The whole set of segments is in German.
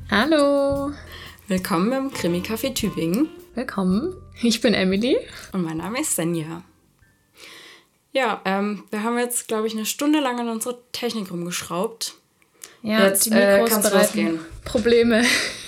Hallo. Willkommen im Krimi-Café Tübingen. Willkommen. Ich bin Emily. Und mein Name ist Senja. Ja, wir haben jetzt, glaube ich, eine Stunde lang an unserer Technik rumgeschraubt. Ja, jetzt die Mikros kann's bereiten losgehen. Probleme.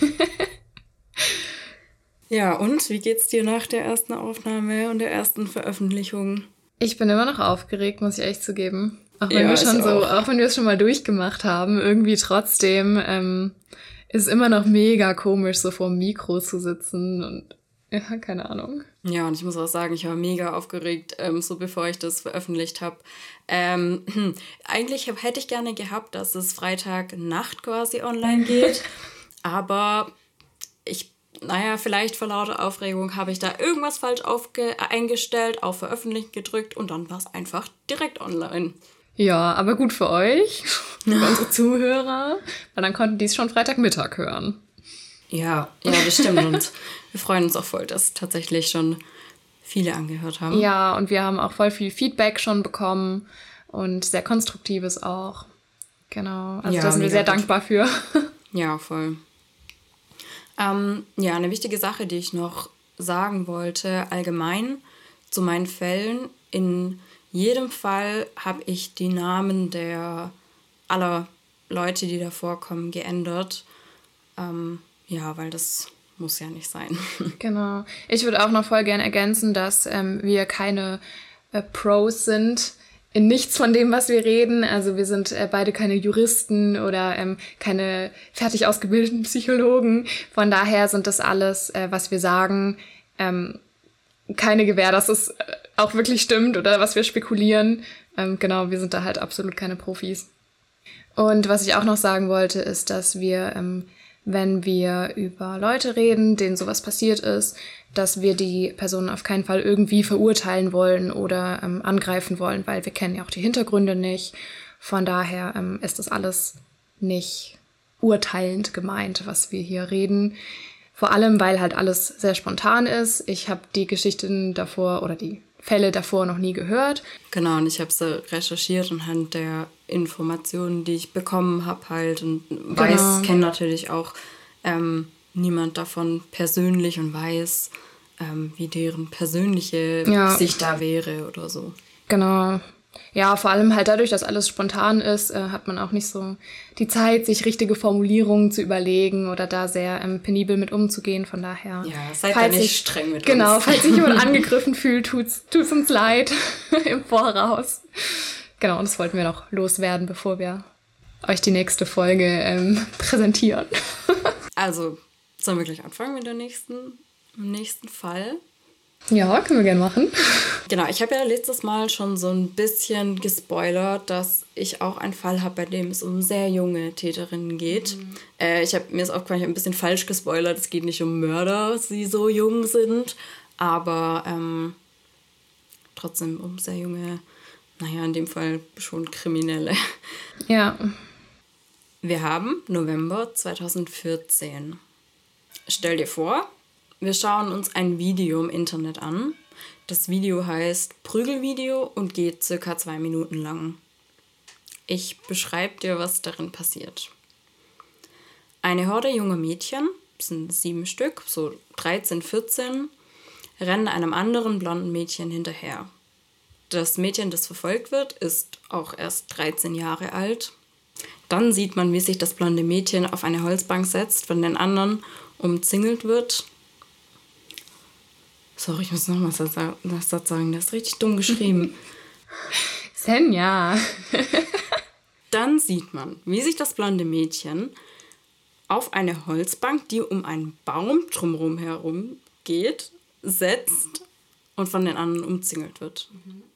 Ja, und wie geht's dir nach der ersten Aufnahme und der ersten Veröffentlichung? Ich bin immer noch aufgeregt, muss ich echt zugeben. Auch wenn Ja, auch wenn wir es schon mal durchgemacht haben, irgendwie trotzdem ist es immer noch mega komisch, so vor dem Mikro zu sitzen und ja, keine Ahnung. Ja, und ich muss auch sagen, ich war mega aufgeregt, so bevor ich das veröffentlicht habe. Eigentlich hätte ich gerne gehabt, dass es Freitagnacht quasi online geht, aber vielleicht vor lauter Aufregung habe ich da irgendwas falsch eingestellt, auf Veröffentlichen gedrückt und dann war es einfach direkt online. Ja, aber gut für euch, für unsere Zuhörer, weil dann konnten die es schon Freitagmittag hören. Ja, das stimmt und wir freuen uns auch voll, dass tatsächlich schon viele angehört haben. Ja, und wir haben auch voll viel Feedback schon bekommen und sehr konstruktives auch. Genau, also Ja, da sind wir sehr dankbar für. Ja, voll. Eine wichtige Sache, die ich noch sagen wollte, allgemein zu meinen Fällen. In jedem Fall habe ich die Namen aller Leute, die da vorkommen, geändert. Weil das muss ja nicht sein. Genau. Ich würde auch noch voll gerne ergänzen, dass wir keine Pros sind in nichts von dem, was wir reden. Also wir sind beide keine Juristen oder keine fertig ausgebildeten Psychologen. Von daher sind das alles, was wir sagen, keine Gewähr, dass es auch wirklich stimmt oder was wir spekulieren. Genau, wir sind da halt absolut keine Profis. Und was ich auch noch sagen wollte, ist, dass wir, wenn wir über Leute reden, denen sowas passiert ist, dass wir die Personen auf keinen Fall irgendwie verurteilen wollen oder angreifen wollen, weil wir kennen ja auch die Hintergründe nicht. Von daher ist das alles nicht urteilend gemeint, was wir hier reden. Vor allem, weil halt alles sehr spontan ist. Ich habe die Geschichten davor oder die Fälle davor noch nie gehört. Genau, und ich habe sie recherchiert anhand der Informationen, die ich bekommen habe halt und kenne natürlich auch niemand davon persönlich und weiß, wie deren persönliche Sicht da wäre oder so. Genau. Ja, vor allem halt dadurch, dass alles spontan ist, hat man auch nicht so die Zeit, sich richtige Formulierungen zu überlegen oder da sehr penibel mit umzugehen. Von daher. Ja, seid da nicht streng mit uns. Genau, falls sich jemand angegriffen fühlt, tut's uns leid im Voraus. Genau, und das wollten wir noch loswerden, bevor wir euch die nächste Folge präsentieren. Also, sollen wir gleich anfangen mit dem nächsten Fall? Ja, können wir gerne machen. Genau, ich habe ja letztes Mal schon so ein bisschen gespoilert, dass ich auch einen Fall habe, bei dem es um sehr junge Täterinnen geht. Mir ist aufgefallen, ich habe ein bisschen falsch gespoilert. Es geht nicht um Mörder, die so jung sind, aber trotzdem um sehr junge, in dem Fall schon Kriminelle. Ja. Wir haben November 2014. Stell dir vor, wir schauen uns ein Video im Internet an. Das Video heißt Prügelvideo und geht circa 2 Minuten lang. Ich beschreibe dir, was darin passiert. Eine Horde junger Mädchen, das sind 7 Stück, so 13, 14, rennen einem anderen blonden Mädchen hinterher. Das Mädchen, das verfolgt wird, ist auch erst 13 Jahre alt. Dann sieht man, wie sich das blonde Mädchen auf eine Holzbank setzt, von den anderen umzingelt wird. Sorry, ich muss noch mal das Satz sagen. Das ist richtig dumm geschrieben. Senja. Dann sieht man, wie sich das blonde Mädchen auf eine Holzbank, die um einen Baum drumherum herum geht, setzt und von den anderen umzingelt wird.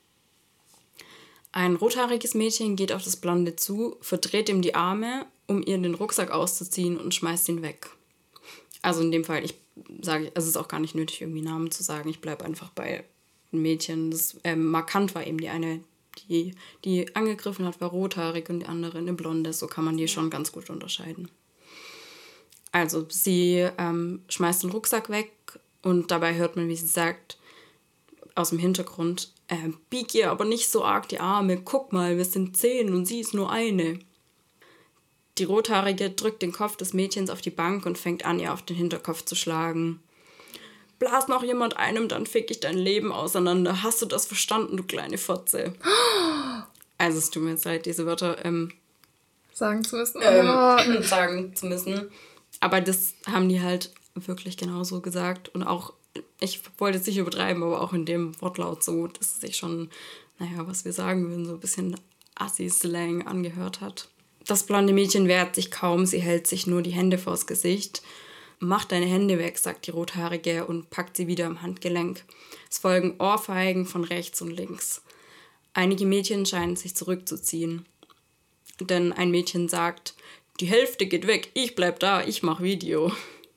Ein rothaariges Mädchen geht auf das Blonde zu, verdreht ihm die Arme, um ihr den Rucksack auszuziehen und schmeißt ihn weg. Also in dem Fall, es ist auch gar nicht nötig, irgendwie Namen zu sagen. Ich bleibe einfach bei dem Mädchen. Das markant war eben die eine, die angegriffen hat, war rothaarig und die andere eine Blonde. So kann man die schon ganz gut unterscheiden. Also sie schmeißt den Rucksack weg und dabei hört man, wie sie sagt, aus dem Hintergrund, bieg ihr aber nicht so arg die Arme. Guck mal, wir sind 10 und sie ist nur eine. Die Rothaarige drückt den Kopf des Mädchens auf die Bank und fängt an, ihr auf den Hinterkopf zu schlagen. Blas noch jemand einem, dann fick ich dein Leben auseinander. Hast du das verstanden, du kleine Fotze? Also es tut mir jetzt leid, diese Wörter sagen zu müssen. sagen zu müssen. Aber das haben die halt wirklich genauso gesagt. Und auch, ich wollte es nicht übertreiben, aber auch in dem Wortlaut so, dass es sich schon, was wir sagen würden, so ein bisschen Assi-Slang angehört hat. Das blonde Mädchen wehrt sich kaum, sie hält sich nur die Hände vors Gesicht. Mach deine Hände weg, sagt die Rothaarige und packt sie wieder am Handgelenk. Es folgen Ohrfeigen von rechts und links. Einige Mädchen scheinen sich zurückzuziehen. Denn ein Mädchen sagt, die Hälfte geht weg, ich bleib da, ich mach Video.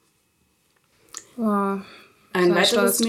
Wow. Ein weiteres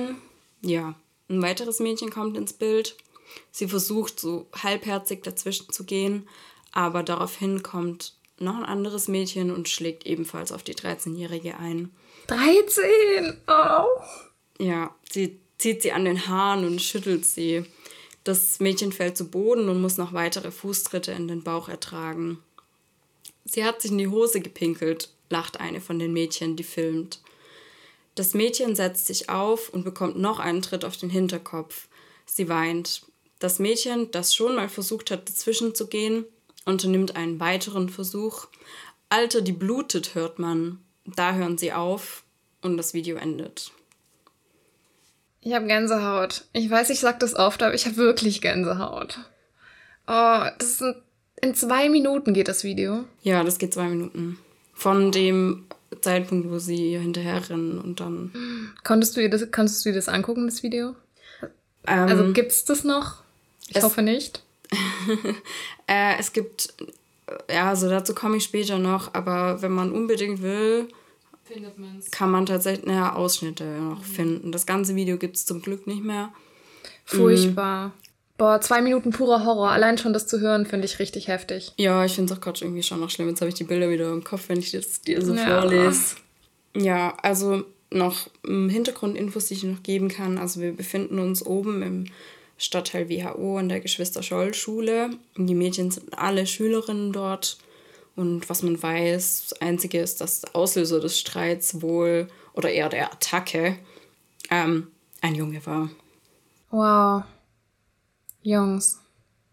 Mädchen kommt ins Bild. Sie versucht so halbherzig dazwischen zu gehen, aber daraufhin kommt noch ein anderes Mädchen und schlägt ebenfalls auf die 13-Jährige ein. 13? Oh. Ja, sie zieht sie an den Haaren und schüttelt sie. Das Mädchen fällt zu Boden und muss noch weitere Fußtritte in den Bauch ertragen. Sie hat sich in die Hose gepinkelt, lacht eine von den Mädchen, die filmt. Das Mädchen setzt sich auf und bekommt noch einen Tritt auf den Hinterkopf. Sie weint. Das Mädchen, das schon mal versucht hat, dazwischen zu gehen, unternimmt einen weiteren Versuch. Alter, die blutet, hört man. Da hören sie auf und das Video endet. Ich habe Gänsehaut. Ich weiß, ich sag das oft, aber ich habe wirklich Gänsehaut. Oh, in 2 Minuten geht das Video. Ja, das geht 2 Minuten. Von dem Zeitpunkt, wo sie hinterherrennen und dann... Konntest du dir das angucken, das Video? Also gibt's das noch? Ich hoffe nicht. Es gibt, also dazu komme ich später noch, aber wenn man unbedingt will, kann man tatsächlich Ausschnitte noch finden. Das ganze Video gibt es zum Glück nicht mehr. Furchtbar. Boah, 2 Minuten purer Horror. Allein schon das zu hören, finde ich richtig heftig. Ja, ich finde es auch gerade irgendwie schon noch schlimm. Jetzt habe ich die Bilder wieder im Kopf, wenn ich das dir so vorlese. Ja, also noch Hintergrundinfos, die ich noch geben kann. Also wir befinden uns oben im Stadtteil WHO in der Geschwister-Scholl-Schule. Die Mädchen sind alle Schülerinnen dort. Und was man weiß, das Einzige ist, dass der Auslöser des Streits wohl, oder eher der Attacke, ein Junge war. Wow. Jungs.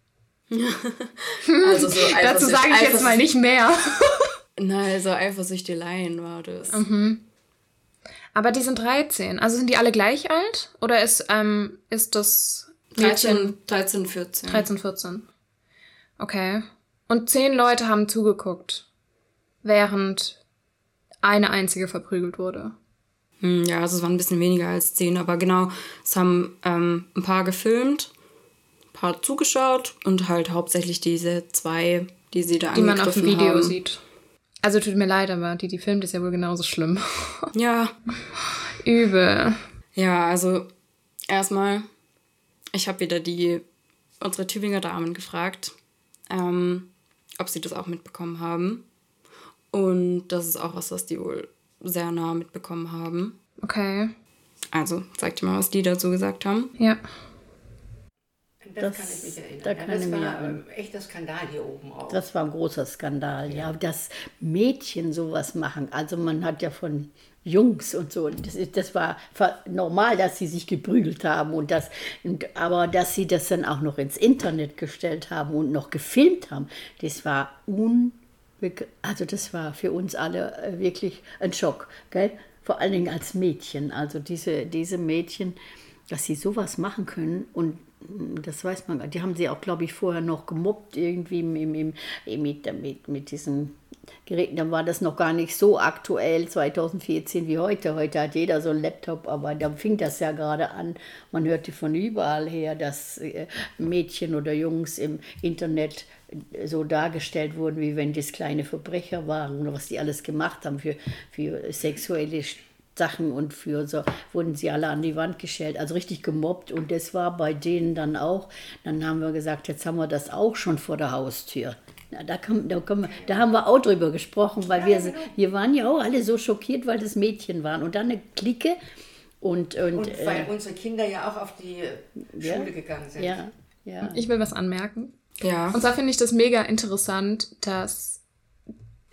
Also so dazu sage ich jetzt mal nicht mehr. Nein, so Eifersüchteleien war das. Mhm. Aber die sind 13. Also sind die alle gleich alt? Oder ist das... 13, 14. 13, 14. Okay. Und 10 Leute haben zugeguckt, während eine einzige verprügelt wurde. Ja, also es waren ein bisschen weniger als 10, aber genau, es haben ein paar gefilmt, ein paar zugeschaut und halt hauptsächlich diese 2, die sie da angegriffen haben. Die man auf dem Video sieht. Also tut mir leid, aber die filmt, ist ja wohl genauso schlimm. Ja. Übel. Ja, also erstmal... Ich habe wieder unsere Tübinger Damen gefragt, ob sie das auch mitbekommen haben. Und das ist auch was die wohl sehr nah mitbekommen haben. Okay. Also, sag dir mal, was die dazu gesagt haben. Ja. Das kann ich mich erinnern. Das war ein echter Skandal hier oben auch. Das war ein großer Skandal, ja. Dass Mädchen sowas machen. Also man hat ja von Jungs und so, das war normal, dass sie sich geprügelt haben. Aber dass sie das dann auch noch ins Internet gestellt haben und noch gefilmt haben, das war das war für uns alle wirklich ein Schock. Gell? Vor allen Dingen als Mädchen. Also diese Mädchen, dass sie sowas machen können und das weiß man, die haben sie auch, glaube ich, vorher noch gemobbt, irgendwie mit diesen Geräten. Dann war das noch gar nicht so aktuell, 2014 wie heute. Heute hat jeder so einen Laptop, aber da fing das ja gerade an. Man hörte von überall her, dass Mädchen oder Jungs im Internet so dargestellt wurden, wie wenn das kleine Verbrecher waren oder was die alles gemacht haben für sexuelle Sachen und wurden sie alle an die Wand gestellt, also richtig gemobbt und das war bei denen dann auch. Dann haben wir gesagt, jetzt haben wir das auch schon vor der Haustür. Na, da haben wir auch drüber gesprochen, weil wir waren ja auch alle so schockiert, weil das Mädchen waren und dann eine Clique und weil unsere Kinder ja auch auf die Schule gegangen sind. Ja. Ich will was anmerken. Ja. Und zwar finde ich das mega interessant, dass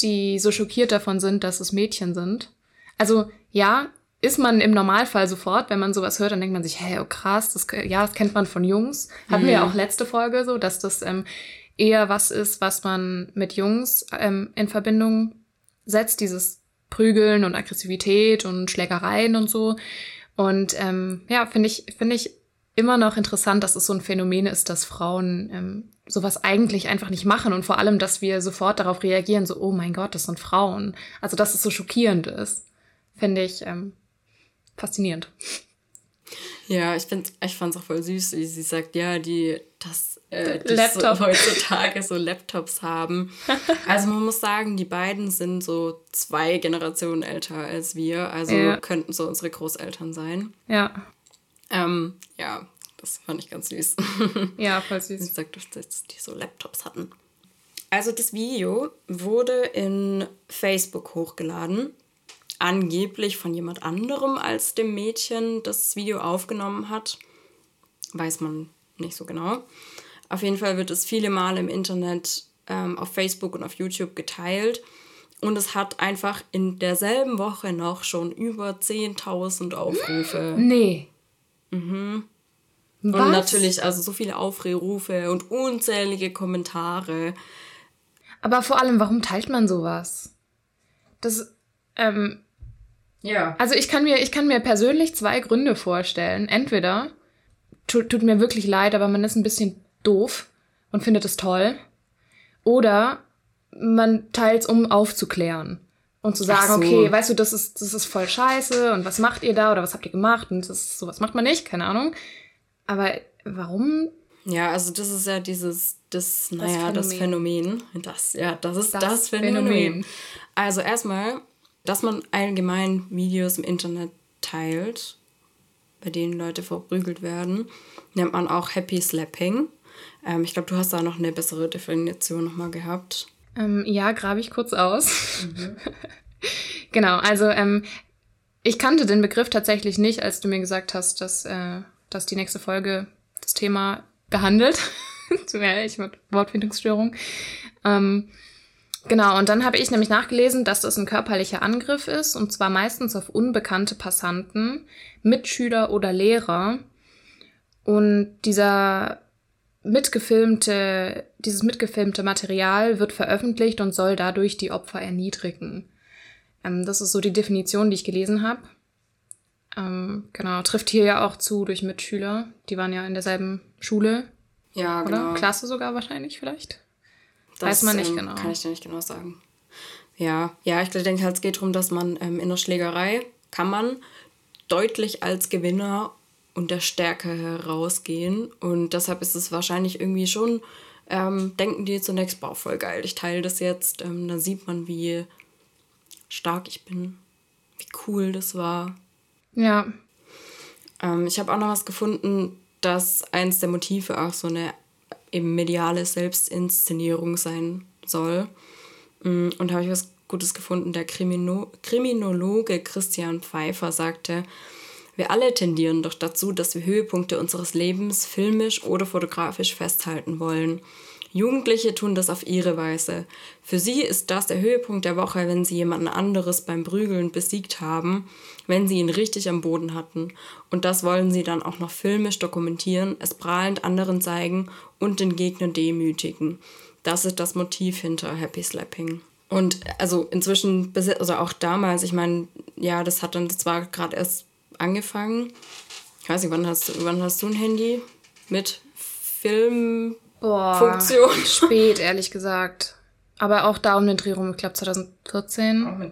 die so schockiert davon sind, dass es Mädchen sind. Also ja, ist man im Normalfall sofort, wenn man sowas hört, dann denkt man sich, hey, oh krass, das kennt man von Jungs. Hatten wir ja auch letzte Folge so, dass das eher was ist, was man mit Jungs in Verbindung setzt, dieses Prügeln und Aggressivität und Schlägereien und so. Und finde ich immer noch interessant, dass es so ein Phänomen ist, dass Frauen sowas eigentlich einfach nicht machen und vor allem, dass wir sofort darauf reagieren, so, oh mein Gott, das sind Frauen. Also, dass es so schockierend ist, finde ich faszinierend. Ja, ich fand's auch voll süß, wie sie sagt, ja, die Laptop. so heutzutage so Laptops haben. Also man muss sagen, die beiden sind so 2 Generationen älter als wir, also könnten so unsere Großeltern sein. Ja. Ja, das fand ich ganz süß. Ja, voll süß. Sie sagt, dass die so Laptops hatten. Also das Video wurde in Facebook hochgeladen. Angeblich von jemand anderem als dem Mädchen, das Video aufgenommen hat. Weiß man nicht so genau. Auf jeden Fall wird es viele Male im Internet, auf Facebook und auf YouTube geteilt. Und es hat einfach in derselben Woche noch schon über 10.000 Aufrufe. Nee. Mhm. Was? Und natürlich, also so viele Aufrufe und unzählige Kommentare. Aber vor allem, warum teilt man sowas? Das, ja. Also ich kann mir persönlich 2 Gründe vorstellen. Entweder tut mir wirklich leid, aber man ist ein bisschen doof und findet es toll. Oder man teilt es, um aufzuklären. Und zu sagen, okay, weißt du, das ist voll scheiße und was macht ihr da oder was habt ihr gemacht? Und sowas macht man nicht, keine Ahnung. Aber warum? Ja, also das ist ja das Phänomen. Das ist das Phänomen. Also erstmal, dass man allgemein Videos im Internet teilt, bei denen Leute verprügelt werden, nennt man auch Happy Slapping. Ich glaube, du hast da noch eine bessere Definition nochmal gehabt. Ja, grabe ich kurz aus. Genau, also ich kannte den Begriff tatsächlich nicht, als du mir gesagt hast, dass die nächste Folge das Thema behandelt. Tut mir leid, ich habe Wortfindungsstörung. Genau, und dann habe ich nämlich nachgelesen, dass das ein körperlicher Angriff ist, und zwar meistens auf unbekannte Passanten, Mitschüler oder Lehrer. Und dieses mitgefilmte Material wird veröffentlicht und soll dadurch die Opfer erniedrigen. Das ist so die Definition, die ich gelesen habe. Genau, trifft hier ja auch zu durch Mitschüler. Die waren ja in derselben Schule. Ja, genau. Oder? Klasse sogar wahrscheinlich vielleicht. Das weiß man nicht genau. Kann ich dir nicht genau sagen. Ja, ich denke halt, es geht darum, dass man in der Schlägerei kann man deutlich als Gewinner und der Stärke herausgehen. Und deshalb ist es wahrscheinlich irgendwie schon, denken die zunächst, boah, voll geil, ich teile das jetzt. Dann sieht man, wie stark ich bin, wie cool das war. Ja. Ich habe auch noch was gefunden, dass eins der Motive auch so eine eben mediale Selbstinszenierung sein soll. Und da habe ich was Gutes gefunden. Der Kriminologe Christian Pfeiffer sagte, wir alle tendieren doch dazu, dass wir Höhepunkte unseres Lebens filmisch oder fotografisch festhalten wollen. Jugendliche tun das auf ihre Weise. Für sie ist das der Höhepunkt der Woche, wenn sie jemanden anderes beim Prügeln besiegt haben, wenn sie ihn richtig am Boden hatten. Und das wollen sie dann auch noch filmisch dokumentieren, es prahlend anderen zeigen und den Gegner demütigen. Das ist das Motiv hinter Happy Slapping. Und also inzwischen, also auch damals, ich meine, ja, das war gerade erst angefangen. Ich weiß nicht, wann hast du ein Handy mit Film? Funktion. Spät, ehrlich gesagt. Aber auch da um den Dreh rum, ich glaube 2014,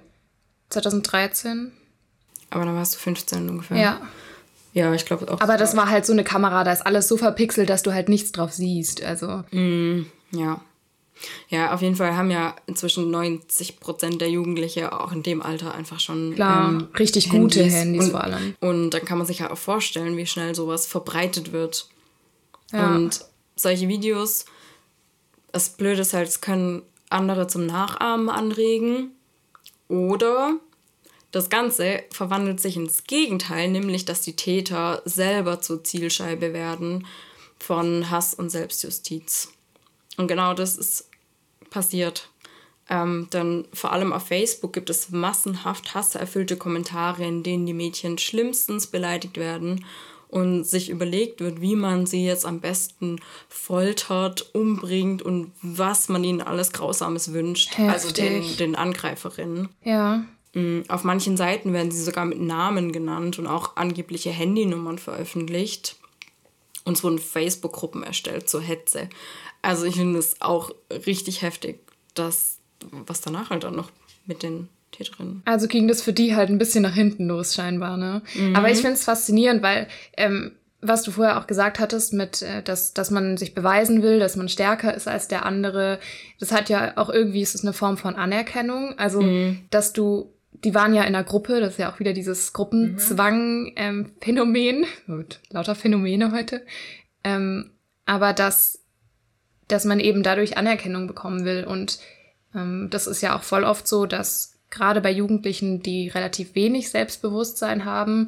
2013. Aber dann warst du 15 ungefähr. Ja. Ja, ich glaube auch. Aber das war halt so eine Kamera, da ist alles so verpixelt, dass du halt nichts drauf siehst. Also. Ja. Ja, auf jeden Fall haben ja inzwischen 90% der Jugendliche auch in dem Alter einfach schon richtig gute Handys vor allem. Und dann kann man sich ja auch vorstellen, wie schnell sowas verbreitet wird. Ja. Und solche Videos, das Blöde ist halt, es können andere zum Nachahmen anregen. Oder das Ganze verwandelt sich ins Gegenteil, nämlich, dass die Täter selber zur Zielscheibe werden von Hass und Selbstjustiz. Und genau das ist passiert. Denn vor allem auf Facebook gibt es massenhaft hasserfüllte Kommentare, in denen die Mädchen schlimmstens beleidigt werden und sich überlegt wird, wie man sie jetzt am besten foltert, umbringt und was man ihnen alles Grausames wünscht. Heftig. Also den Angreiferinnen. Ja. Auf manchen Seiten werden sie sogar mit Namen genannt und auch angebliche Handynummern veröffentlicht. Und es wurden Facebook-Gruppen erstellt zur Hetze. Also ich finde es auch richtig heftig, was danach halt dann noch mit den Täterinnen. Also ging das für die halt ein bisschen nach hinten los scheinbar, ne? Aber ich finde es faszinierend, weil was du vorher auch gesagt hattest, mit dass man sich beweisen will, dass man stärker ist als der andere, das hat ja auch irgendwie, ist es eine Form von Anerkennung. Also, dass die waren ja in einer Gruppe, das ist ja auch wieder dieses Gruppenzwang-Phänomen. Lauter Phänomene heute. Aber dass man eben dadurch Anerkennung bekommen will. Und das ist ja auch voll oft so, dass gerade bei Jugendlichen, die relativ wenig Selbstbewusstsein haben,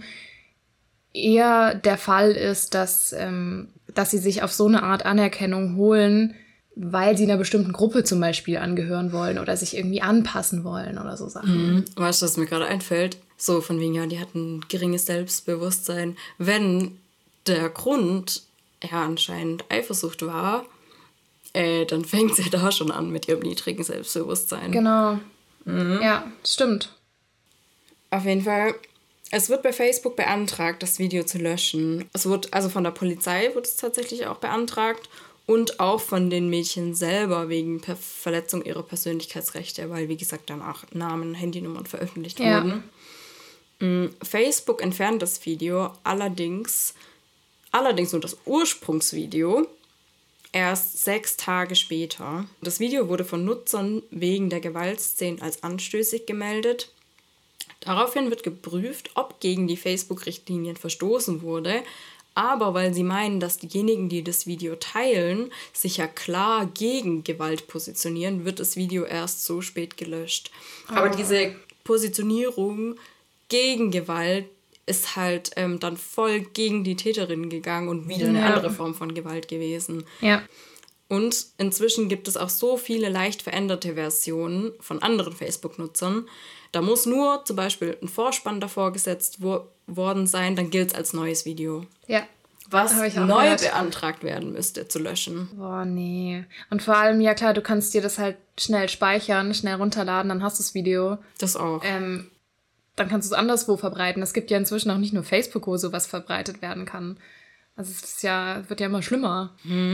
eher der Fall ist, dass sie sich auf so eine Art Anerkennung holen, weil sie einer bestimmten Gruppe zum Beispiel angehören wollen oder sich irgendwie anpassen wollen oder so Sachen. Weißt du, was mir gerade einfällt? So von wegen, ja, die hatten geringes Selbstbewusstsein. Wenn der Grund ja anscheinend Eifersucht war, dann fängt sie da schon an mit ihrem niedrigen Selbstbewusstsein. Genau. Ja, stimmt. Auf jeden Fall, es wird bei Facebook beantragt, das Video zu löschen. Es wird, also von der Polizei wird es tatsächlich auch beantragt und auch von den Mädchen selber wegen Verletzung ihrer Persönlichkeitsrechte, weil, wie gesagt, dann auch Namen, Handynummern veröffentlicht wurden. Facebook entfernt das Video allerdings nur das Ursprungsvideo erst 6 Tage später. Das Video wurde von Nutzern wegen der Gewaltszenen als anstößig gemeldet. Daraufhin wird geprüft, ob gegen die Facebook-Richtlinien verstoßen wurde. Aber weil sie meinen, dass diejenigen, die das Video teilen, sich ja klar gegen Gewalt positionieren, wird das Video erst so spät gelöscht. Aber diese Positionierung gegen Gewalt ist halt dann voll gegen die Täterin gegangen und wieder eine andere Form von Gewalt gewesen. Ja. Und inzwischen gibt es auch so viele leicht veränderte Versionen von anderen Facebook-Nutzern. Da muss nur zum Beispiel ein Vorspann davor gesetzt worden sein, dann gilt es als neues Video. Ja. Was neu beantragt werden müsste, zu löschen. Boah, nee. Und vor allem, ja klar, du kannst dir das halt schnell speichern, schnell runterladen, dann hast du das Video. Das auch. Dann kannst du es anderswo verbreiten. Es gibt ja inzwischen auch nicht nur Facebook, wo sowas verbreitet werden kann. Also es ist wird ja immer schlimmer.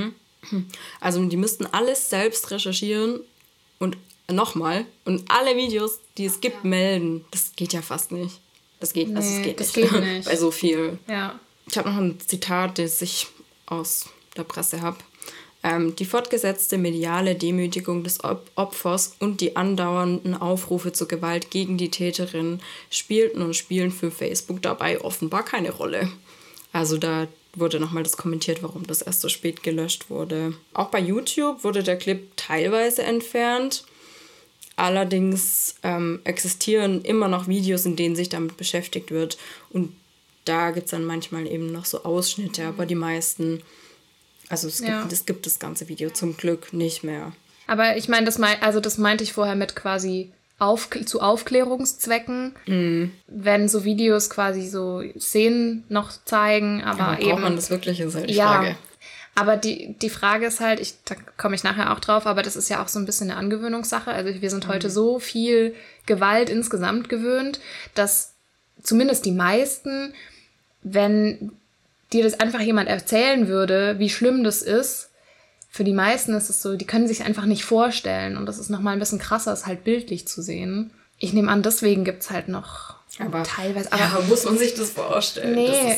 Also die müssten alles selbst recherchieren und nochmal und alle Videos, die es gibt, melden. Das geht ja fast nicht. Das geht nicht. Bei so viel. Ja. Ich habe noch ein Zitat, das ich aus der Presse habe. Die fortgesetzte mediale Demütigung des Opfers und die andauernden Aufrufe zur Gewalt gegen die Täterin spielten und spielen für Facebook dabei offenbar keine Rolle. Also da wurde nochmal das kommentiert, warum das erst so spät gelöscht wurde. Auch bei YouTube wurde der Clip teilweise entfernt. Allerdings existieren immer noch Videos, in denen sich damit beschäftigt wird. Und da gibt es dann manchmal eben noch so Ausschnitte, aber die meisten, also es gibt das ganze Video zum Glück nicht mehr. Aber ich meine, das meinte ich vorher mit quasi zu Aufklärungszwecken, wenn so Videos quasi so Szenen noch zeigen, aber ja, braucht man das wirklich, ist halt die Frage. Aber die Frage ist halt, da komme ich nachher auch drauf, aber das ist ja auch so ein bisschen eine Angewöhnungssache. Also wir sind heute so viel Gewalt insgesamt gewöhnt, dass zumindest die meisten, wenn dir das einfach jemand erzählen würde, wie schlimm das ist, für die meisten ist es so, die können sich einfach nicht vorstellen. Und das ist nochmal ein bisschen krasser, es halt bildlich zu sehen. Ich nehme an, deswegen gibt es halt noch teilweise. Aber muss man sich das vorstellen? Nee,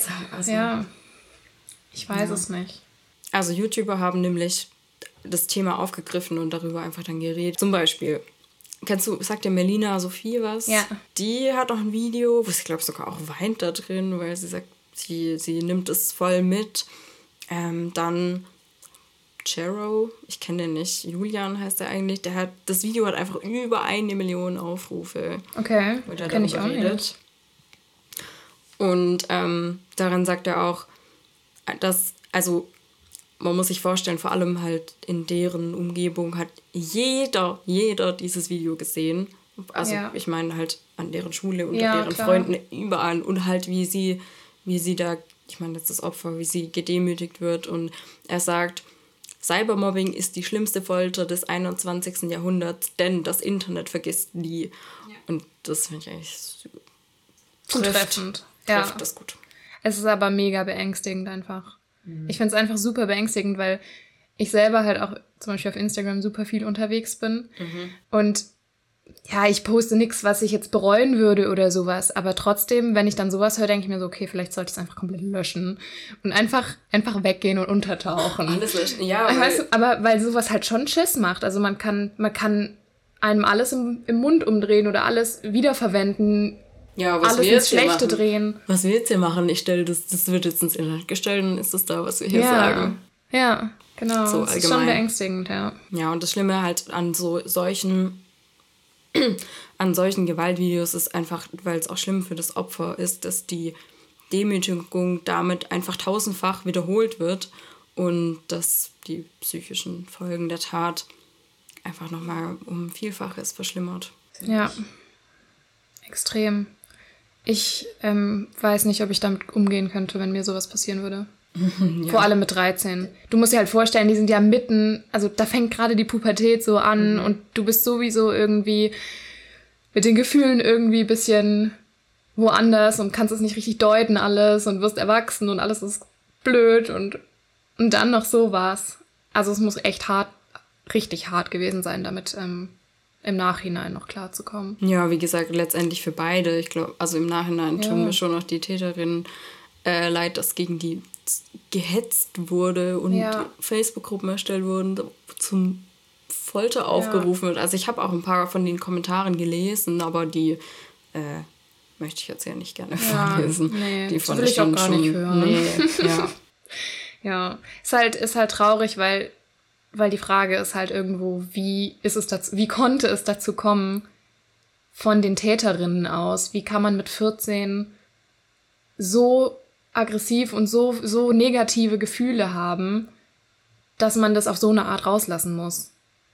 ich weiß es nicht. Also YouTuber haben nämlich das Thema aufgegriffen und darüber einfach dann geredet. Zum Beispiel, sagt dir Melina Sophie was? Ja. Die hat auch ein Video, wo sie, glaube ich, sogar auch weint da drin, weil sie sagt, sie nimmt es voll mit. Dann Chero, ich kenne den nicht, Julian heißt er eigentlich, das Video hat einfach über 1 Million Aufrufe. Okay, kenne ich auch nicht. Und darin sagt er auch, dass, also man muss sich vorstellen, vor allem halt in deren Umgebung hat jeder dieses Video gesehen. Also ich meine halt an deren Schule, unter deren Freunden, überall. Und halt wie sie da, ich meine jetzt das Opfer, wie sie gedemütigt wird. Und er sagt, Cybermobbing ist die schlimmste Folter des 21. Jahrhunderts, denn das Internet vergisst nie. Ja. Und das finde ich eigentlich zutreffend. Trifft das gut. Es ist aber mega beängstigend einfach. Ich finde es einfach super beängstigend, weil ich selber halt auch zum Beispiel auf Instagram super viel unterwegs bin. Und ja, ich poste nichts, was ich jetzt bereuen würde oder sowas. Aber trotzdem, wenn ich dann sowas höre, denke ich mir so, okay, vielleicht sollte ich es einfach komplett löschen. Und einfach weggehen und untertauchen. Alles löschen, ja. Aber weil sowas halt schon Schiss macht. Also man kann einem alles im Mund umdrehen oder alles wiederverwenden. Ja, was alles wir ins Schlechte drehen. Was wir jetzt hier machen, das wird jetzt ins Internet gestellt und ist das da, was wir hier sagen. Ja, genau. So das ist schon beängstigend, ja. Ja, und das Schlimme halt an solchen Gewaltvideos ist einfach, weil es auch schlimm für das Opfer ist, dass die Demütigung damit einfach tausendfach wiederholt wird und dass die psychischen Folgen der Tat einfach nochmal um Vielfaches verschlimmert. Ja, extrem. Ich weiß nicht, ob ich damit umgehen könnte, wenn mir sowas passieren würde. Ja. Vor allem mit 13. Du musst dir halt vorstellen, die sind ja mitten, also da fängt gerade die Pubertät so an und du bist sowieso irgendwie mit den Gefühlen irgendwie ein bisschen woanders und kannst es nicht richtig deuten alles und wirst erwachsen und alles ist blöd und dann noch sowas. Also es muss echt richtig hart gewesen sein, damit im Nachhinein noch klarzukommen. Ja, wie gesagt, letztendlich für beide. Ich glaube, also im Nachhinein tun mir schon noch die Täterin leid, dass gegen die gehetzt wurde und Facebook-Gruppen erstellt wurden, zum Folter aufgerufen wird. Also ich habe auch ein paar von den Kommentaren gelesen, aber die möchte ich jetzt ja nicht gerne vorlesen. Nee, die das will ich auch gar nicht hören. Nee, ja. Ja, ist halt traurig, weil die Frage ist halt irgendwo, wie konnte es dazu kommen von den Täterinnen aus? Wie kann man mit 14 so aggressiv und so negative Gefühle haben, dass man das auf so eine Art rauslassen muss?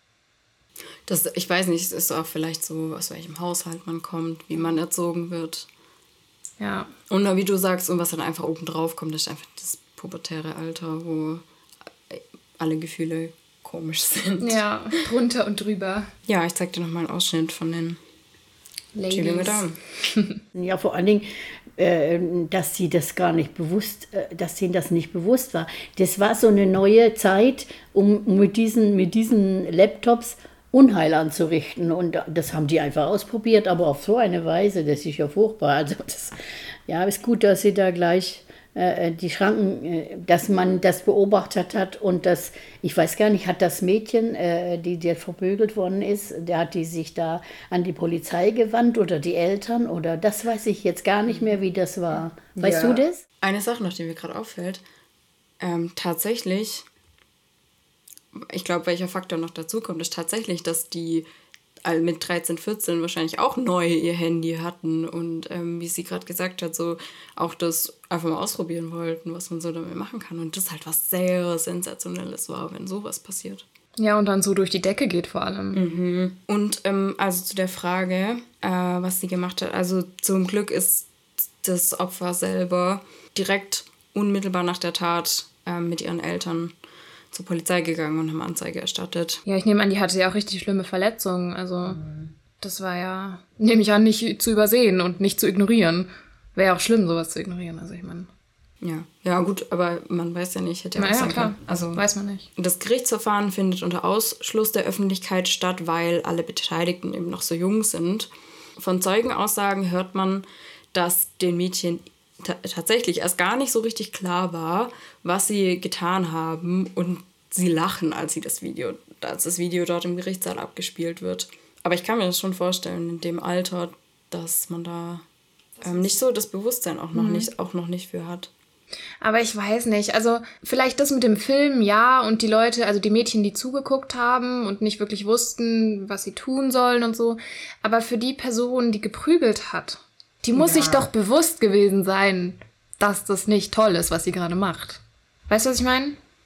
Ich weiß nicht, es ist auch vielleicht so, aus welchem Haushalt man kommt, wie man erzogen wird. Ja. Und wie du sagst, und was dann einfach oben drauf kommt, ist einfach das pubertäre Alter, wo alle Gefühle komisch sind. Ja, drunter und drüber. Ja, ich zeig dir nochmal einen Ausschnitt von den Ladies. Ja, vor allen Dingen, dass sie das gar nicht bewusst, dass ihnen das nicht bewusst war. Das war so eine neue Zeit, um mit diesen Laptops Unheil anzurichten. Und das haben die einfach ausprobiert, aber auf so eine Weise, das ist ja furchtbar. Also ist gut, dass sie da gleich die Schranken, dass man das beobachtet hat und das, ich weiß gar nicht, hat das Mädchen, die verprügelt worden ist, hat die sich da an die Polizei gewandt oder die Eltern oder das weiß ich jetzt gar nicht mehr, wie das war. Weißt du das? Eine Sache noch, die mir gerade auffällt, tatsächlich, ich glaube, welcher Faktor noch dazu kommt, ist tatsächlich, dass die mit 13, 14 wahrscheinlich auch neu ihr Handy hatten und wie sie gerade gesagt hat, so auch das einfach mal ausprobieren wollten, was man so damit machen kann. Und das halt was sehr Sensationelles war, wenn sowas passiert. Ja, und dann so durch die Decke geht vor allem. Mhm. Und also zu der Frage, was sie gemacht hat, also zum Glück ist das Opfer selber direkt unmittelbar nach der Tat mit ihren Eltern zur Polizei gegangen und haben Anzeige erstattet. Ja, ich nehme an, die hatte ja auch richtig schlimme Verletzungen. Also das war ja, nehme ich an, nicht zu übersehen und nicht zu ignorieren. Wäre ja auch schlimm, sowas zu ignorieren. Also ich meine... Ja, gut, aber man weiß ja nicht, hätte ja auch sein können. Also weiß man nicht. Das Gerichtsverfahren findet unter Ausschluss der Öffentlichkeit statt, weil alle Beteiligten eben noch so jung sind. Von Zeugenaussagen hört man, dass den Mädchen tatsächlich erst gar nicht so richtig klar war, was sie getan haben und sie lachen, als das Video dort im Gerichtssaal abgespielt wird. Aber ich kann mir das schon vorstellen, in dem Alter, dass man da nicht so das Bewusstsein auch noch nicht für hat. Aber ich weiß nicht, also vielleicht das mit dem Film, ja, und die Leute, also die Mädchen, die zugeguckt haben und nicht wirklich wussten, was sie tun sollen und so, aber für die Person, die geprügelt hat, die muss sich doch bewusst gewesen sein, dass das nicht toll ist, was sie gerade macht. Weißt du, was ich meine?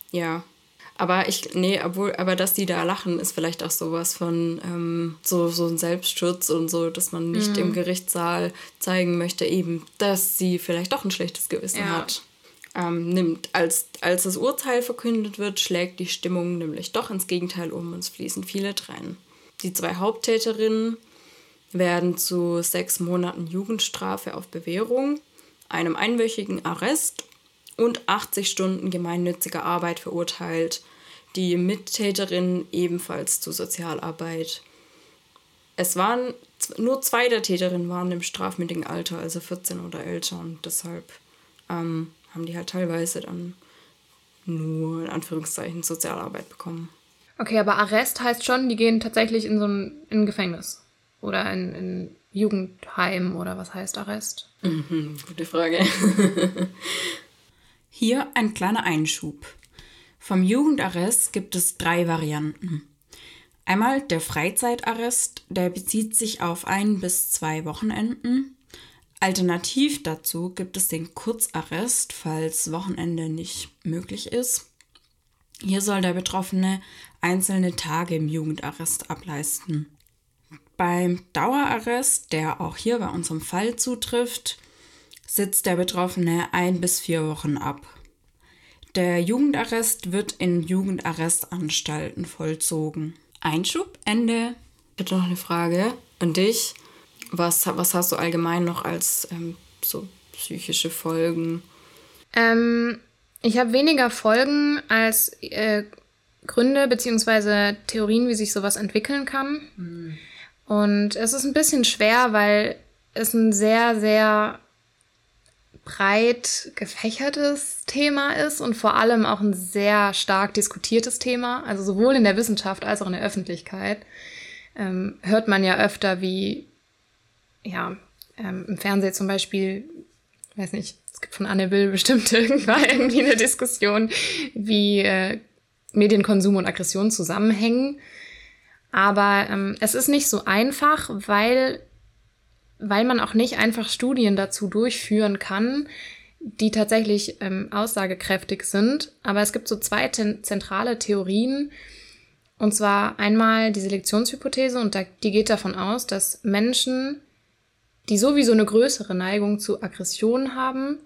Ja. Aber dass die da lachen, ist vielleicht auch sowas von so ein Selbstschutz und so, dass man nicht im Gerichtssaal zeigen möchte, eben, dass sie vielleicht doch ein schlechtes Gewissen hat. Als das Urteil verkündet wird, schlägt die Stimmung nämlich doch ins Gegenteil um und es fließen viele Tränen. Die 2 Haupttäterinnen werden zu 6 Monaten Jugendstrafe auf Bewährung, einem einwöchigen Arrest und 80 Stunden gemeinnütziger Arbeit verurteilt. Die Mittäterin ebenfalls zu Sozialarbeit. Es waren nur 2 der Täterinnen waren im strafmündigen Alter, also 14 oder älter. Und deshalb haben die halt teilweise dann nur, in Anführungszeichen, Sozialarbeit bekommen. Okay, aber Arrest heißt schon, die gehen tatsächlich in ein Gefängnis. Oder in Jugendheim, oder was heißt Arrest? Gute Frage. Hier ein kleiner Einschub. Vom Jugendarrest gibt es 3 Varianten. Einmal der Freizeitarrest, der bezieht sich auf 1 bis 2 Wochenenden. Alternativ dazu gibt es den Kurzarrest, falls Wochenende nicht möglich ist. Hier soll der Betroffene einzelne Tage im Jugendarrest ableisten. Beim Dauerarrest, der auch hier bei unserem Fall zutrifft, sitzt der Betroffene 1 bis 4 Wochen ab. Der Jugendarrest wird in Jugendarrestanstalten vollzogen. Einschub, Ende. Ich hätte noch eine Frage an dich. Was hast du allgemein noch als so psychische Folgen? Ich habe weniger Folgen als Gründe bzw. Theorien, wie sich sowas entwickeln kann. Und es ist ein bisschen schwer, weil es ein sehr, sehr breit gefächertes Thema ist und vor allem auch ein sehr stark diskutiertes Thema. Also sowohl in der Wissenschaft als auch in der Öffentlichkeit hört man ja öfter, wie im Fernsehen zum Beispiel, ich weiß nicht, es gibt von Anne Will bestimmt irgendwann irgendwie eine Diskussion, wie Medienkonsum und Aggression zusammenhängen. Aber es ist nicht so einfach, weil man auch nicht einfach Studien dazu durchführen kann, die tatsächlich aussagekräftig sind. Aber es gibt so 2 zentrale Theorien. Und zwar einmal die Selektionshypothese, und die geht davon aus, dass Menschen, die sowieso eine größere Neigung zu Aggression haben,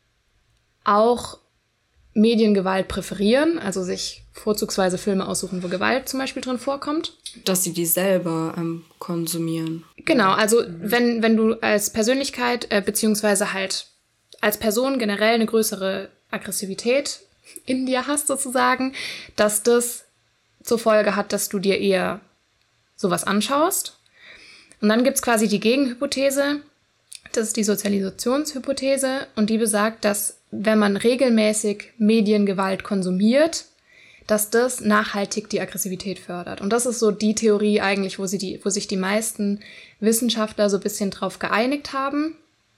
auch Mediengewalt präferieren, also sich vorzugsweise Filme aussuchen, wo Gewalt zum Beispiel drin vorkommt. Dass sie die selber konsumieren. Genau, also wenn du als Persönlichkeit beziehungsweise halt als Person generell eine größere Aggressivität in dir hast sozusagen, dass das zur Folge hat, dass du dir eher sowas anschaust. Und dann gibt's quasi die Gegenhypothese, das ist die Sozialisationshypothese, und die besagt, dass wenn man regelmäßig Mediengewalt konsumiert, dass das nachhaltig die Aggressivität fördert. Und das ist so die Theorie eigentlich, wo sich die meisten Wissenschaftler so ein bisschen drauf geeinigt haben.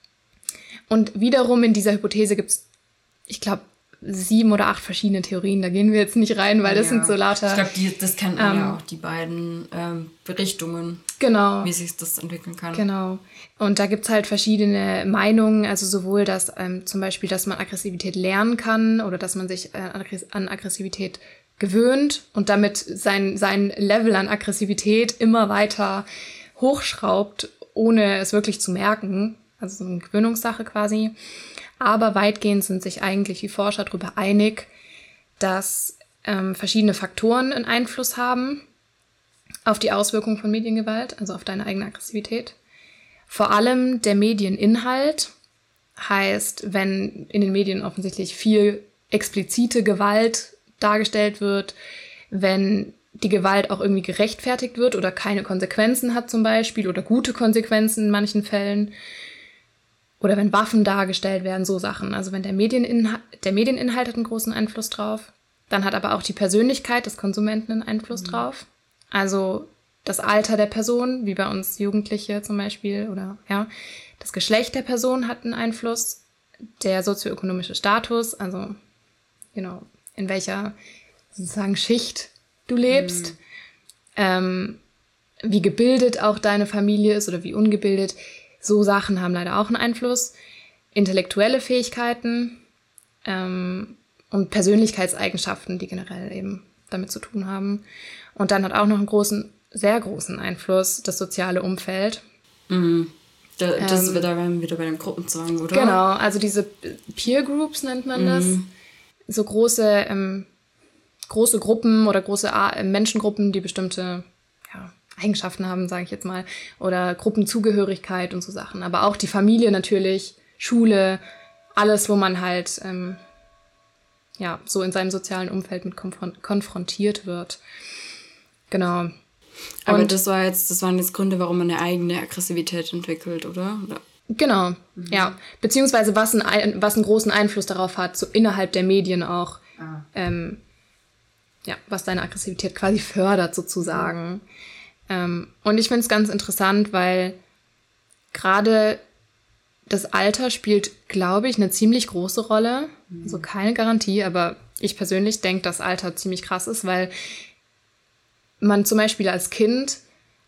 Und wiederum in dieser Hypothese gibt's, ich glaube, 7 oder 8 verschiedene Theorien. Da gehen wir jetzt nicht rein, weil das sind so lauter... Ich glaube, das kennt man ja auch, die beiden Richtungen, genau, wie sich das entwickeln kann. Genau. Und da gibt's halt verschiedene Meinungen, also sowohl, dass zum Beispiel, dass man Aggressivität lernen kann oder dass man sich an Aggressivität gewöhnt und damit sein Level an Aggressivität immer weiter hochschraubt, ohne es wirklich zu merken. Also so eine Gewöhnungssache quasi. Aber weitgehend sind sich eigentlich die Forscher darüber einig, dass verschiedene Faktoren einen Einfluss haben auf die Auswirkungen von Mediengewalt, also auf deine eigene Aggressivität. Vor allem der Medieninhalt heißt, wenn in den Medien offensichtlich viel explizite Gewalt dargestellt wird, wenn die Gewalt auch irgendwie gerechtfertigt wird oder keine Konsequenzen hat zum Beispiel oder gute Konsequenzen in manchen Fällen, oder wenn Waffen dargestellt werden, so Sachen. Also wenn der Medieninhalt hat einen großen Einfluss drauf, dann hat aber auch die Persönlichkeit des Konsumenten einen Einfluss drauf. Also das Alter der Person, wie bei uns Jugendliche zum Beispiel, oder das Geschlecht der Person hat einen Einfluss, der sozioökonomische Status, also in welcher sozusagen Schicht du lebst, wie gebildet auch deine Familie ist oder wie ungebildet. So Sachen haben leider auch einen Einfluss. Intellektuelle Fähigkeiten, und Persönlichkeitseigenschaften, die generell eben damit zu tun haben. Und dann hat auch noch einen sehr großen Einfluss das soziale Umfeld. Mhm. Da wären wir wieder bei dem Gruppenzwang, oder? Genau, also diese Peer Groups nennt man das. So große Gruppen oder große Menschengruppen, die bestimmte Eigenschaften haben, sage ich jetzt mal. Oder Gruppenzugehörigkeit und so Sachen. Aber auch die Familie natürlich, Schule, alles, wo man halt so in seinem sozialen Umfeld mit konfrontiert wird. Genau. Aber das waren jetzt Gründe, warum man eine eigene Aggressivität entwickelt, oder? Genau, ja. Beziehungsweise was einen großen Einfluss darauf hat, so innerhalb der Medien auch, was deine Aggressivität quasi fördert sozusagen. Und ich finde es ganz interessant, weil gerade das Alter spielt, glaube ich, eine ziemlich große Rolle. Also keine Garantie, aber ich persönlich denke, dass Alter ziemlich krass ist, weil man zum Beispiel als Kind,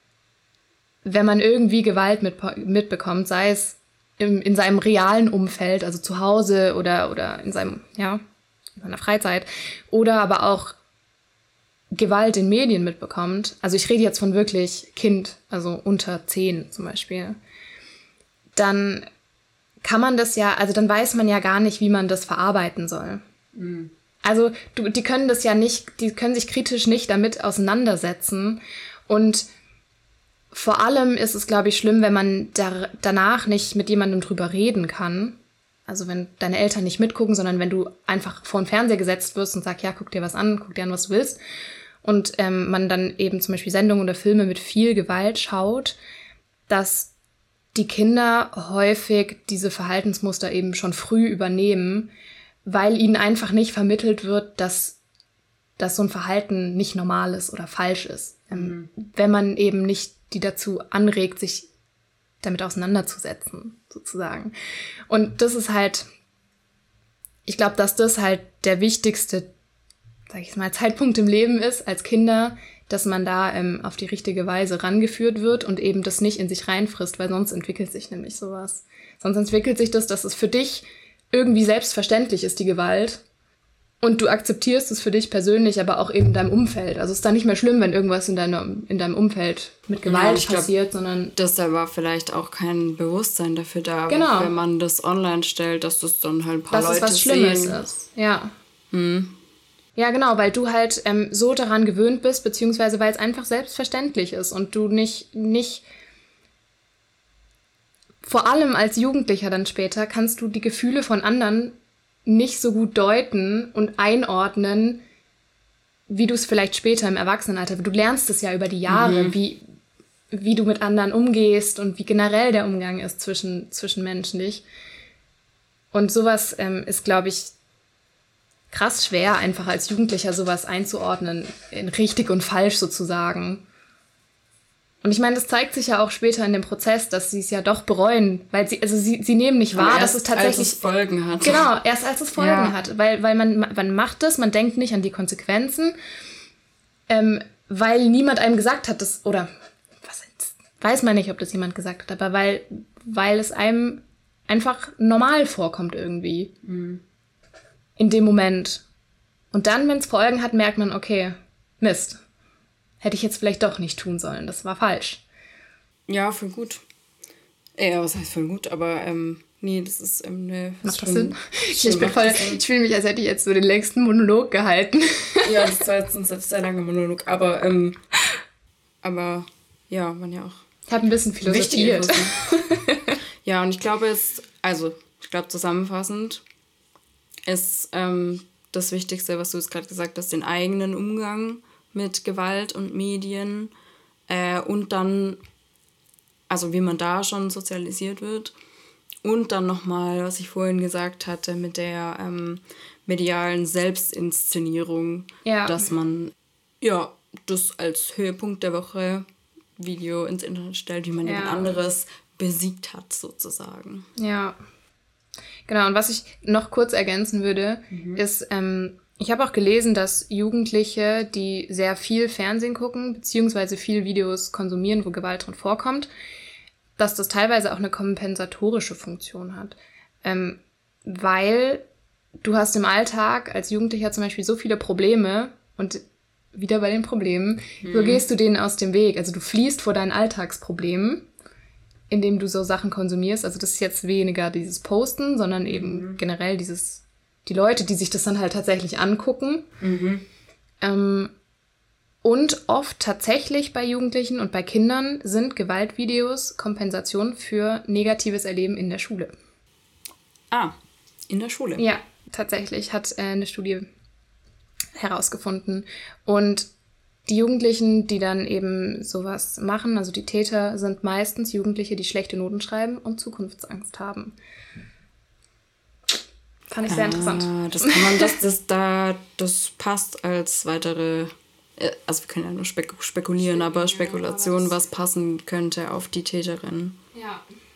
wenn man irgendwie Gewalt mitbekommt, sei es in seinem realen Umfeld, also zu Hause oder in seiner Freizeit, oder aber auch Gewalt in Medien mitbekommt, also ich rede jetzt von wirklich Kind, also unter 10 zum Beispiel, dann kann man das dann weiß man ja gar nicht, wie man das verarbeiten soll. Mhm. Also die können sich kritisch nicht damit auseinandersetzen. Und vor allem ist es, glaube ich, schlimm, wenn man danach nicht mit jemandem drüber reden kann. Also wenn deine Eltern nicht mitgucken, sondern wenn du einfach vor den Fernseher gesetzt wirst und sagst, ja, guck dir an, was du willst. Und man dann eben zum Beispiel Sendungen oder Filme mit viel Gewalt schaut, dass die Kinder häufig diese Verhaltensmuster eben schon früh übernehmen, weil ihnen einfach nicht vermittelt wird, dass so ein Verhalten nicht normal ist oder falsch ist. Wenn man eben nicht die dazu anregt, sich damit auseinanderzusetzen, sozusagen. Und das ist halt, ich glaube, dass das halt der wichtigste, sag ich mal, Zeitpunkt im Leben ist, als Kinder, dass man da auf die richtige Weise rangeführt wird und eben das nicht in sich reinfrisst, weil sonst entwickelt sich nämlich sowas. Sonst entwickelt sich das, dass es für dich irgendwie selbstverständlich ist, die Gewalt. Und du akzeptierst es für dich persönlich, aber auch eben in deinem Umfeld. Also es ist dann nicht mehr schlimm, wenn irgendwas in deinem Umfeld mit Gewalt passiert, sondern... Da war vielleicht auch kein Bewusstsein dafür da, genau. Wenn man das online stellt, dass das dann halt ein paar Leute sehen. Dass es was Schlimmes ist, ja. Ja, genau, weil du halt so daran gewöhnt bist, beziehungsweise weil es einfach selbstverständlich ist und du nicht vor allem als Jugendlicher dann später kannst du die Gefühle von anderen nicht so gut deuten und einordnen, wie du es vielleicht später im Erwachsenenalter. Du lernst es ja über die Jahre, wie du mit anderen umgehst und wie generell der Umgang ist zwischenmenschlich. Und sowas ist, glaube ich, krass schwer, einfach als Jugendlicher sowas einzuordnen, in richtig und falsch sozusagen. Und ich meine, das zeigt sich ja auch später in dem Prozess, dass sie es ja doch bereuen, weil sie nehmen nicht wahr, dass es tatsächlich... als es Folgen hat. Genau, erst als es Folgen hat. Weil man macht es, man denkt nicht an die Konsequenzen, weil niemand einem gesagt hat, weiß man nicht, ob das jemand gesagt hat, aber weil es einem einfach normal vorkommt irgendwie. In dem Moment. Und dann, wenn es Folgen hat, merkt man, okay, Mist. Hätte ich jetzt vielleicht doch nicht tun sollen. Das war falsch. Ja, voll gut. Ja, was heißt voll gut? Aber nee, das ist macht das Sinn? Ich fühle mich, als hätte ich jetzt so den längsten Monolog gehalten. Ja, das war jetzt ein sehr langer Monolog. Aber ja, man ja auch. Ich habe ein bisschen philosophiert. Ja, und ich glaube zusammenfassend ist das Wichtigste, was du jetzt gerade gesagt hast, den eigenen Umgang mit Gewalt und Medien und dann, also wie man da schon sozialisiert wird und dann nochmal, was ich vorhin gesagt hatte, mit der medialen Selbstinszenierung, dass man das als Höhepunkt der Woche Video ins Internet stellt, wie man jemand anderes besiegt hat, sozusagen. Ja, genau. Und was ich noch kurz ergänzen würde, ist, ich habe auch gelesen, dass Jugendliche, die sehr viel Fernsehen gucken, beziehungsweise viel Videos konsumieren, wo Gewalt drin vorkommt, dass das teilweise auch eine kompensatorische Funktion hat. Weil du hast im Alltag als Jugendlicher zum Beispiel so viele Probleme und wieder bei den Problemen, so gehst du denen aus dem Weg. Also du fliehst vor deinen Alltagsproblemen, indem du so Sachen konsumierst. Also das ist jetzt weniger dieses Posten, sondern eben generell die Leute, die sich das dann halt tatsächlich angucken. Und oft tatsächlich bei Jugendlichen und bei Kindern sind Gewaltvideos Kompensation für negatives Erleben in der Schule. Ah, in der Schule? Ja, tatsächlich hat eine Studie herausgefunden. Und die Jugendlichen, die dann eben sowas machen, also die Täter, sind meistens Jugendliche, die schlechte Noten schreiben und Zukunftsangst haben. Fand ich sehr interessant. Das kann man, das passt als weitere, also wir können ja nur spekulieren, aber Spekulation, was passen könnte auf die Täterin. Ja.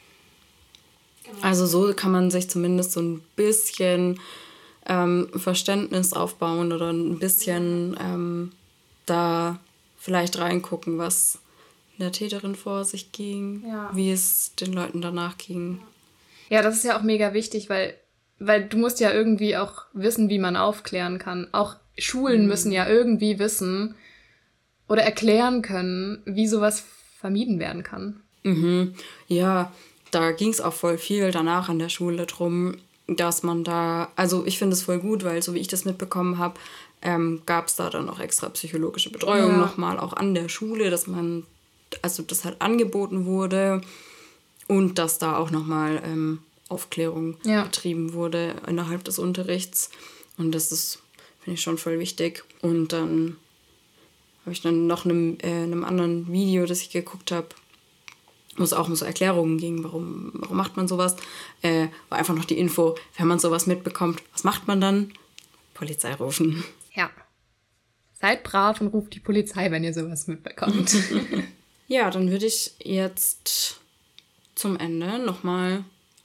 Genau. Also so kann man sich zumindest so ein bisschen Verständnis aufbauen oder ein bisschen da vielleicht reingucken, was der Täterin vor sich ging, wie es den Leuten danach ging. Ja, das ist ja auch mega wichtig, weil du musst ja irgendwie auch wissen, wie man aufklären kann. Auch Schulen müssen ja irgendwie wissen oder erklären können, wie sowas vermieden werden kann. Ja, da ging es auch voll viel danach an der Schule drum, dass man da, also ich finde es voll gut, weil so wie ich das mitbekommen habe, gab es da dann auch extra psychologische Betreuung nochmal auch an der Schule, dass man, also das halt angeboten wurde und dass da auch nochmal Aufklärung betrieben wurde innerhalb des Unterrichts. Und das ist, finde ich, schon voll wichtig. Und dann habe ich dann noch einem anderen Video, das ich geguckt habe, wo es auch um so Erklärungen ging, warum macht man sowas, war einfach noch die Info, wenn man sowas mitbekommt, was macht man dann? Polizei rufen. Ja. Seid brav und ruft die Polizei, wenn ihr sowas mitbekommt. Ja, dann würde ich jetzt zum Ende nochmal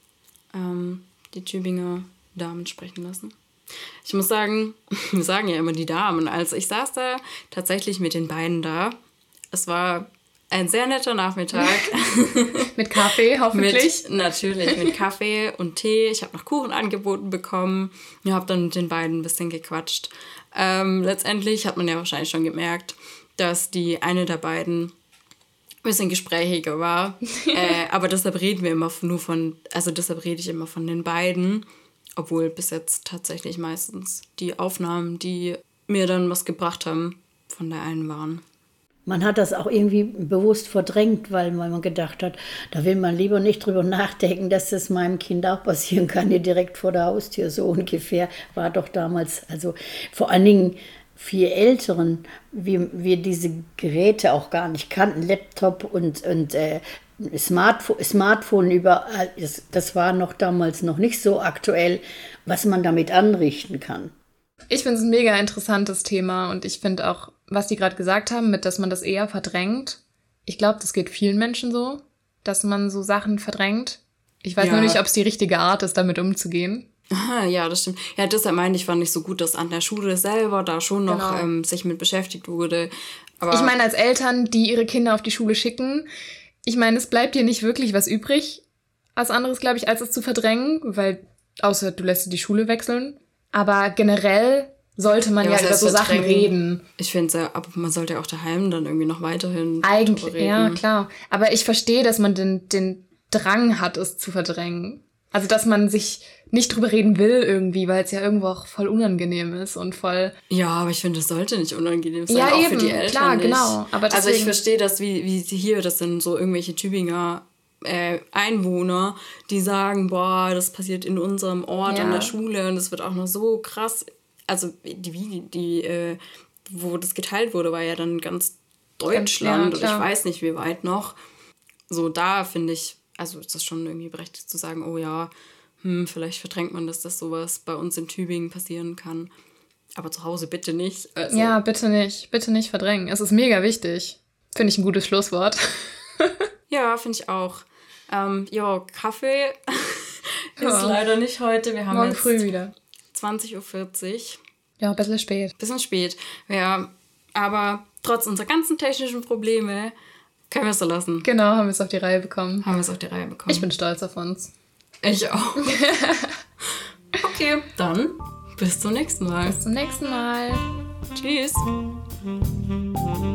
die Tübinger Damen sprechen lassen. Ich muss sagen, wir sagen ja immer die Damen. Also ich saß da tatsächlich mit den beiden da. Es war ein sehr netter Nachmittag. Mit Kaffee, hoffentlich. Natürlich, mit Kaffee und Tee. Ich habe noch Kuchen angeboten bekommen. Ich habe dann mit den beiden ein bisschen gequatscht. Letztendlich hat man ja wahrscheinlich schon gemerkt, dass die eine der beiden ein bisschen gesprächiger war. Aber deshalb reden wir immer deshalb rede ich immer von den beiden. Obwohl bis jetzt tatsächlich meistens die Aufnahmen, die mir dann was gebracht haben, von der einen waren. Man hat das auch irgendwie bewusst verdrängt, weil man gedacht hat, da will man lieber nicht drüber nachdenken, dass das meinem Kind auch passieren kann, hier direkt vor der Haustür. So ungefähr war doch damals, also vor allen Dingen für Älteren, wir diese Geräte auch gar nicht kannten, Laptop und Smartphone überall, das war noch damals noch nicht so aktuell, was man damit anrichten kann. Ich finde es ein mega interessantes Thema und ich finde auch, was die gerade gesagt haben, dass man das eher verdrängt. Ich glaube, das geht vielen Menschen so, dass man so Sachen verdrängt. Ich weiß nur nicht, ob es die richtige Art ist, damit umzugehen. Ja, das stimmt. Ja, deshalb fand ich so gut, dass an der Schule selber da schon noch sich mit beschäftigt wurde. Aber ich meine, als Eltern, die ihre Kinder auf die Schule schicken, ich meine, es bleibt dir nicht wirklich was übrig, als anderes, glaube ich, als es zu verdrängen, weil, außer du lässt die Schule wechseln. Aber generell sollte man ja über so Sachen reden. Ich finde, aber man sollte ja auch daheim dann irgendwie noch weiterhin eigentlich reden. Ja, klar. Aber ich verstehe, dass man den Drang hat, es zu verdrängen. Also, dass man sich nicht drüber reden will irgendwie, weil es ja irgendwo auch voll unangenehm ist und voll... Ja, aber ich finde, es sollte nicht unangenehm sein, ja, auch eben, für die Eltern klar, nicht. Genau. Aber deswegen, also ich verstehe das, wie hier, das sind so irgendwelche Tübinger Einwohner, die sagen, boah, das passiert in unserem Ort an der Schule und das wird auch noch so krass. Also wo das geteilt wurde, war ja dann ganz Deutschland und ich weiß nicht, wie weit noch. So da finde ich, also ist das schon irgendwie berechtigt zu sagen, oh ja, vielleicht verdrängt man das, dass sowas bei uns in Tübingen passieren kann. Aber zu Hause bitte nicht. Also. Ja, bitte nicht. Bitte nicht verdrängen. Es ist mega wichtig. Finde ich ein gutes Schlusswort. Ja, finde ich auch. Kaffee ist leider nicht heute. Wir haben morgen jetzt früh wieder. 20.40 Uhr. Ja, ein bisschen spät. Bisschen spät, ja. Aber trotz unserer ganzen technischen Probleme können wir es so lassen. Genau, haben wir es auf die Reihe bekommen. Ich bin stolz auf uns. Ich auch. Okay. Okay, dann bis zum nächsten Mal. Bis zum nächsten Mal. Tschüss.